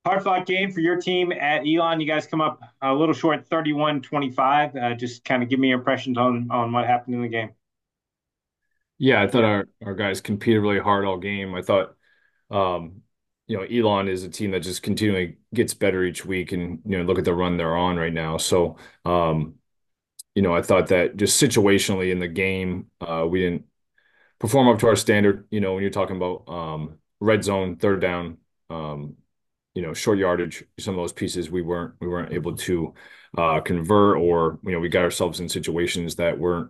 Hard fought game for your team at Elon. You guys come up a little short, 31-25. Just kind of give me your impressions on what happened in the game. Yeah, I thought our guys competed really hard all game. I thought, um, Elon is a team that just continually gets better each week, and look at the run they're on right now. So, I thought that just situationally in the game, we didn't perform up to our standard. When you're talking about red zone, third down, um, short yardage, some of those pieces we weren't able to convert, or we got ourselves in situations that weren't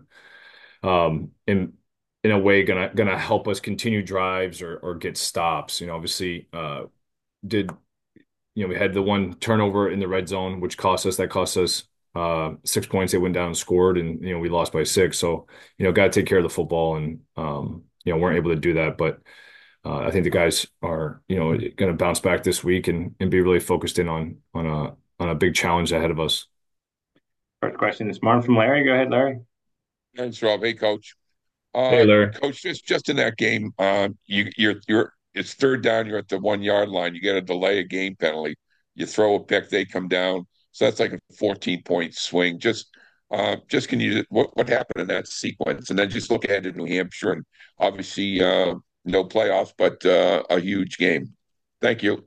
in a way gonna help us continue drives or get stops. Obviously, did we had the one turnover in the red zone, which cost us 6 points. They went down and scored, and we lost by six. So got to take care of the football, and weren't able to do that. But I think the guys are going to bounce back this week and be really focused in on a big challenge ahead of us. First question this morning from Larry. Go ahead, Larry. Thanks, Rob. Hey, Coach. Hey, Larry. Coach, just in that game, you're it's third down. You're at the 1 yard line. You get a delay a game penalty. You throw a pick, they come down. So that's like a 14-point swing. Just can you what happened in that sequence, and then just look ahead to New Hampshire and obviously no playoffs, but a huge game. Thank you.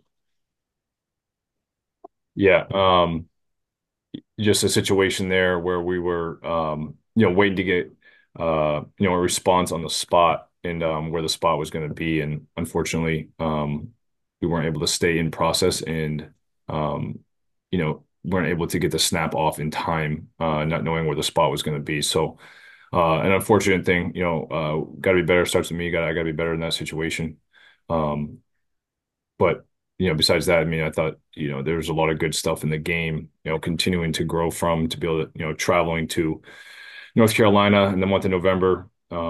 Yeah. Just a situation there where we were, waiting to get, a response on the spot and where the spot was going to be. And unfortunately, we weren't able to stay in process and, weren't able to get the snap off in time, not knowing where the spot was going to be. So, an unfortunate thing, got to be better. Starts with me. I got to be better in that situation. Um, but besides that, I mean, I thought, there was a lot of good stuff in the game, continuing to grow from to be able to, traveling to North Carolina in the month of November.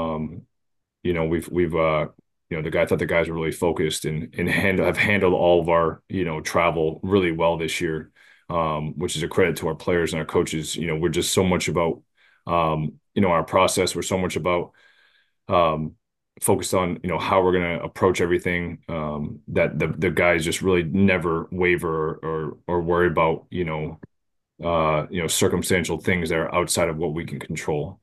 We've I thought the guys were really focused and have handled all of our, travel really well this year, which is a credit to our players and our coaches. We're just so much about, our process. We're so much about, um, focused on how we're going to approach everything, that the guys just really never waver or worry about circumstantial things that are outside of what we can control.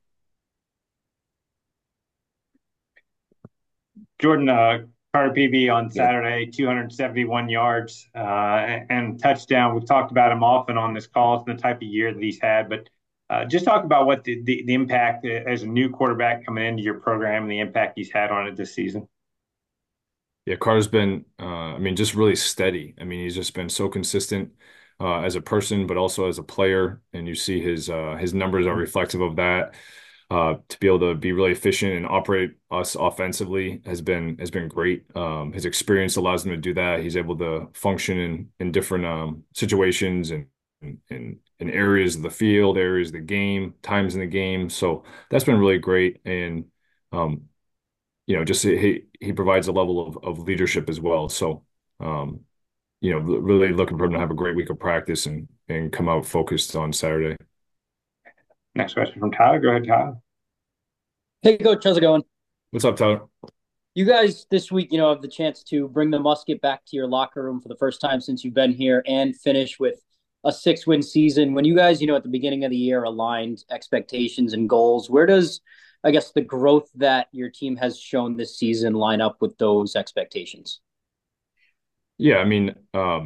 Jordan, Carter PB on Yeah. Saturday, 271 yards and touchdown. We've talked about him often on this call. It's the type of year that he's had, but just talk about what the impact as a new quarterback coming into your program and the impact he's had on it this season. Yeah, Carter's been, I mean, just really steady. I mean, he's just been so consistent as a person, but also as a player. And you see his numbers are reflective of that. To be able to be really efficient and operate us offensively has been great. His experience allows him to do that. He's able to function in different situations and areas of the field, areas of the game, times in the game. So that's been really great. And um, just he provides a level of leadership as well. So, um, really looking for him to have a great week of practice and come out focused on Saturday. Next question from Tyler. Go ahead, Tyler. Hey, Coach, how's it going? What's up, Tyler? You guys this week, have the chance to bring the musket back to your locker room for the first time since you've been here and finish with a 6-win season. When you guys, at the beginning of the year aligned expectations and goals, where does, I guess, the growth that your team has shown this season line up with those expectations? Yeah, I mean,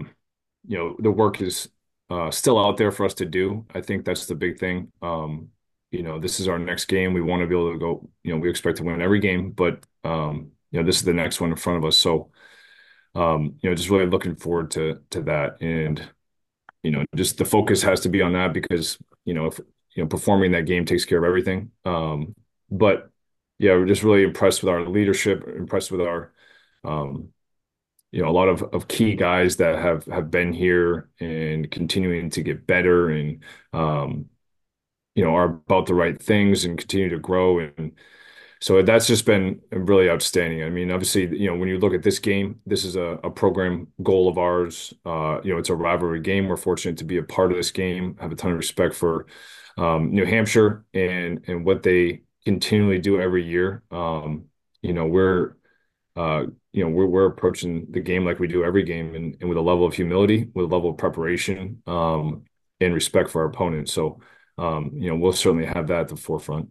the work is still out there for us to do. I think that's the big thing. This is our next game. We want to be able to go, we expect to win every game, but this is the next one in front of us. So, just really looking forward to that. And, just the focus has to be on that because, if, performing that game takes care of everything. But yeah, we're just really impressed with our leadership, impressed with our, um, a lot of key guys that have been here and continuing to get better and um, are about the right things and continue to grow. And so that's just been really outstanding. I mean, obviously, when you look at this game, this is a program goal of ours. It's a rivalry game. We're fortunate to be a part of this game. I have a ton of respect for New Hampshire and what they continually do every year. We're we're approaching the game like we do every game, and with a level of humility, with a level of preparation, and respect for our opponents. So, we'll certainly have that at the forefront.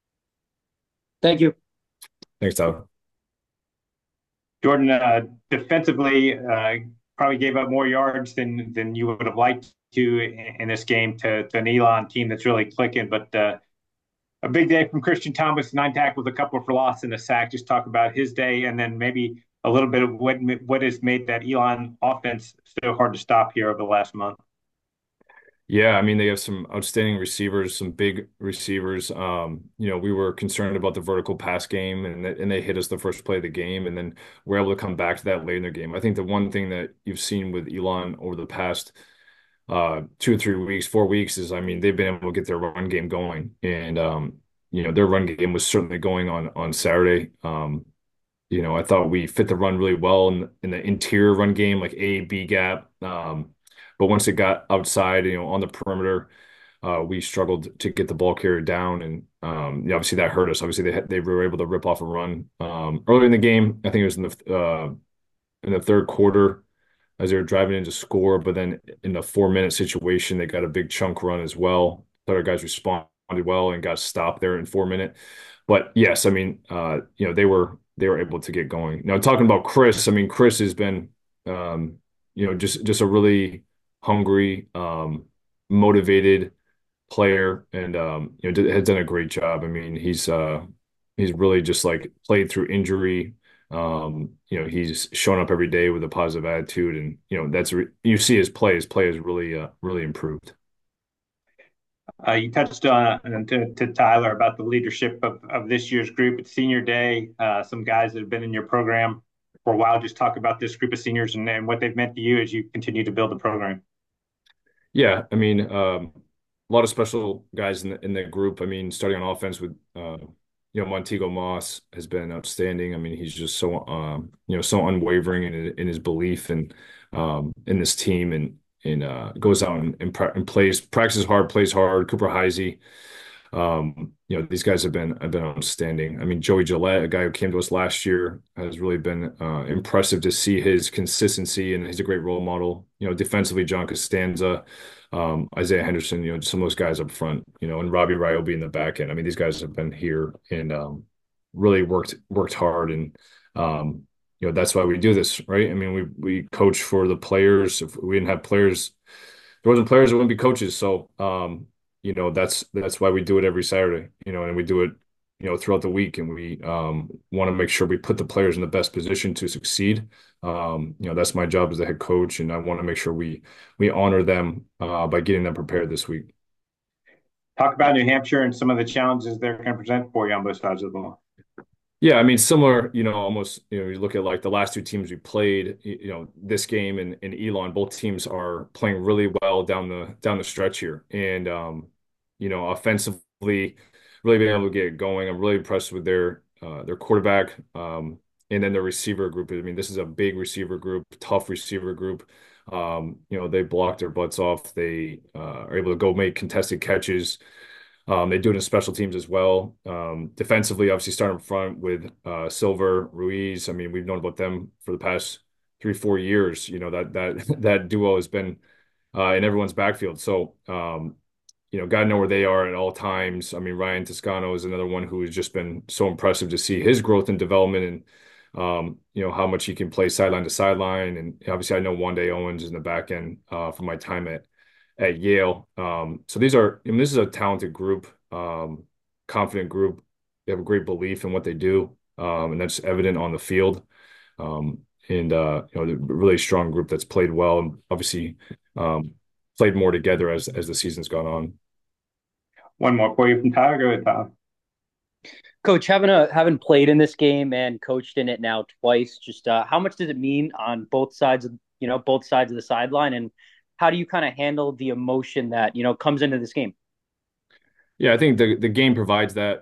Thank you. Thanks, Tyler. Jordan, defensively, probably gave up more yards than you would have liked to in this game to an Elon team that's really clicking. But a big day from Christian Thomas, 9 tackles, a couple for loss, and a sack. Just talk about his day, and then maybe a little bit of what has made that Elon offense so hard to stop here over the last month. Yeah, I mean, they have some outstanding receivers, some big receivers. We were concerned about the vertical pass game, and they hit us the first play of the game, and then we're able to come back to that late in the game. I think the one thing that you've seen with Elon over the past 2 or 3 weeks, 4 weeks is, I mean, they've been able to get their run game going, and their run game was certainly going on Saturday. I thought we fit the run really well in the interior run game, like A, B gap. But once it got outside, on the perimeter, we struggled to get the ball carrier down, and obviously that hurt us. Obviously, they were able to rip off a run early in the game. I think it was in the third quarter as they were driving in to score. But then in the 4-minute situation, they got a big chunk run as well. Thought our guys responded well and got stopped there in 4 minute. But yes, I mean, they were able to get going. Now, talking about Chris, I mean, Chris has been, just a really hungry, motivated player, and has done a great job. I mean, he's really just like played through injury. He's shown up every day with a positive attitude, and you see his play. His play has really improved. You touched on to Tyler about the leadership of this year's group. It's senior day. Some guys that have been in your program for a while. Just talk about this group of seniors and what they've meant to you as you continue to build the program. Yeah, I mean, a lot of special guys in the group. I mean, starting on offense with Montego Moss has been outstanding. I mean, he's just so unwavering in his belief and in this team, and goes out and practices hard, plays hard. Cooper Heisey, these guys have been outstanding. I mean, Joey Gillette, a guy who came to us last year, has really been impressive to see his consistency, and he's a great role model. Defensively, John Costanza, Isaiah Henderson, some of those guys up front, and Robbie Wright will be in the back end. I mean, these guys have been here and really worked hard, and that's why we do this, right? I mean, we coach for the players. If we didn't have players, there wasn't players, there wouldn't be coaches. So that's why we do it every Saturday, and we do it throughout the week, and we want to make sure we put the players in the best position to succeed. That's my job as the head coach, and I want to make sure we honor them by getting them prepared this week. Talk about New Hampshire and some of the challenges they're going to present for you on both sides of the ball. Yeah, I mean, similar, almost, you look at like the last two teams we played, this game and Elon, both teams are playing really well down the stretch here. And, offensively, really being able to get it going. I'm really impressed with their quarterback, and then the receiver group. I mean, this is a big receiver group, tough receiver group. They block their butts off. They are able to go make contested catches. They do it in special teams as well. Defensively, obviously, starting up front with Silver, Ruiz. I mean, we've known about them for the past 3-4 years. That duo has been in everyone's backfield. So, got to know where they are at all times. I mean, Ryan Toscano is another one who has just been so impressive to see his growth and development, and how much he can play sideline to sideline. And obviously, I know Wande Owens in the back end from my time at Yale. So this is a talented group, confident group. They have a great belief in what they do, and that's evident on the field. And a really strong group that's played well, and obviously played more together as the season's gone on. One more for you from Tyler. Go ahead, Tyler. Coach, having played in this game and coached in it now twice, just how much does it mean on both sides of the sideline, and how do you kind of handle the emotion that comes into this game? Yeah, I think the game provides that.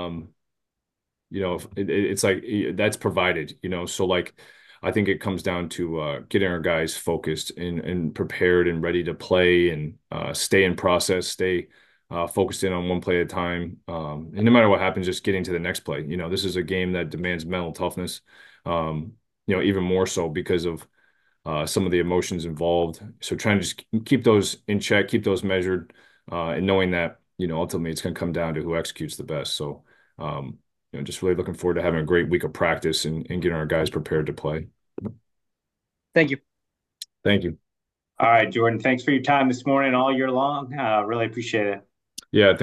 It's like that's provided. So like I think it comes down to getting our guys focused and prepared and ready to play, and stay in process, stay focused in on one play at a time. And no matter what happens, just getting to the next play. This is a game that demands mental toughness. even more so because of some of the emotions involved. So trying to just keep those in check, keep those measured, and knowing that, ultimately it's going to come down to who executes the best. So, just really looking forward to having a great week of practice and getting our guys prepared to play. Thank you. Thank you. All right, Jordan, thanks for your time this morning all year long. Really appreciate it. Yeah.